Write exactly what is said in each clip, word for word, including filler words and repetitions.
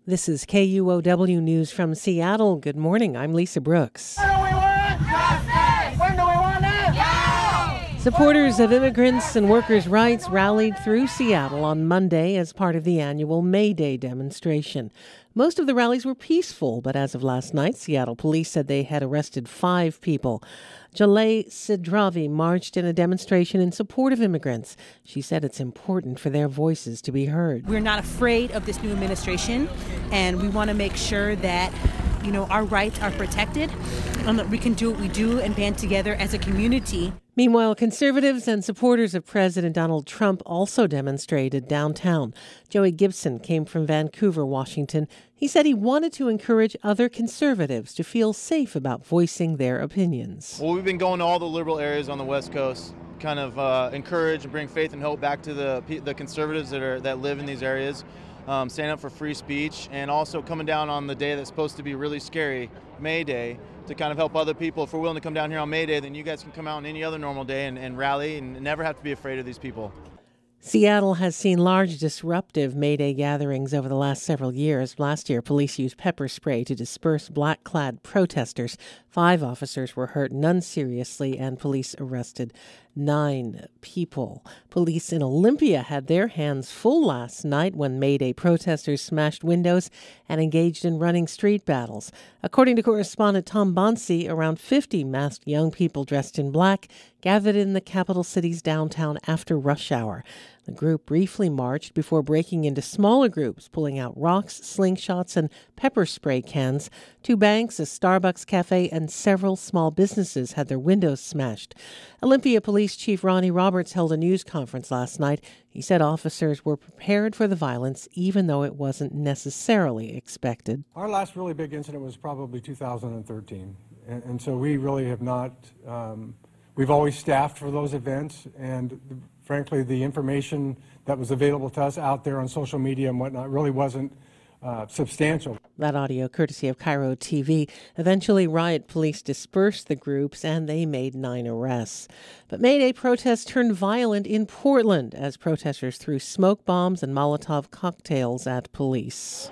This is K U O W News from Seattle. Good morning. I'm Lisa Brooks. What do we want? Justice! When do we want it? Now! Supporters of immigrants and workers' rights rallied through Seattle on Monday as part of the annual May Day demonstration. Most of the rallies were peaceful, but as of last night, Seattle police said they had arrested five people. Jaleh Sidravi marched in a demonstration in support of immigrants. She said it's important for their voices to be heard. We're not afraid of this new administration, and we want to make sure that, you know, our rights are protected, and that we can do what we do and band together as a community. Meanwhile, conservatives and supporters of President Donald Trump also demonstrated downtown. Joey Gibson came from Vancouver, Washington. He said he wanted to encourage other conservatives to feel safe about voicing their opinions. Well, we've been going to all the liberal areas on the West Coast, kind of uh, encourage and bring faith and hope back to the the conservatives that are that live in these areas. Um, stand up for free speech, and also coming down on the day that's supposed to be really scary, May Day, to kind of help other people. If we're willing to come down here on May Day, then you guys can come out on any other normal day and, and rally and never have to be afraid of these people. Seattle has seen large disruptive May Day gatherings over the last several years. Last year, police used pepper spray to disperse black-clad protesters. Five officers were hurt, none seriously, and police arrested nine people. Police in Olympia had their hands full last night when May Day protesters smashed windows and engaged in running street battles. According to correspondent Tom Bonsi, around fifty masked young people dressed in black gathered in the capital city's downtown after rush hour. The group briefly marched before breaking into smaller groups, pulling out rocks, slingshots, and pepper spray cans. Two banks, a Starbucks cafe, and several small businesses had their windows smashed. Olympia Police Chief Ronnie Roberts held a news conference last night. He said officers were prepared for the violence, even though it wasn't necessarily expected. Our last really big incident was probably two thousand thirteen, and, and so we really have not... Um, We've always staffed for those events, and frankly, the information that was available to us out there on social media and whatnot really wasn't uh, substantial. That audio courtesy of Cairo T V. Eventually, riot police dispersed the groups, and they made nine arrests. But May Day protests turned violent in Portland as protesters threw smoke bombs and Molotov cocktails at police.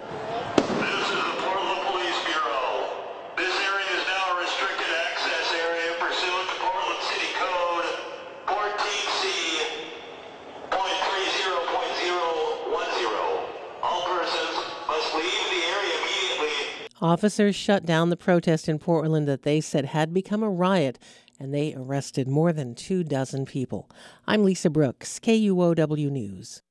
Officers shut down the protest in Portland that they said had become a riot, and they arrested more than two dozen people. I'm Lisa Brooks, K U O W News.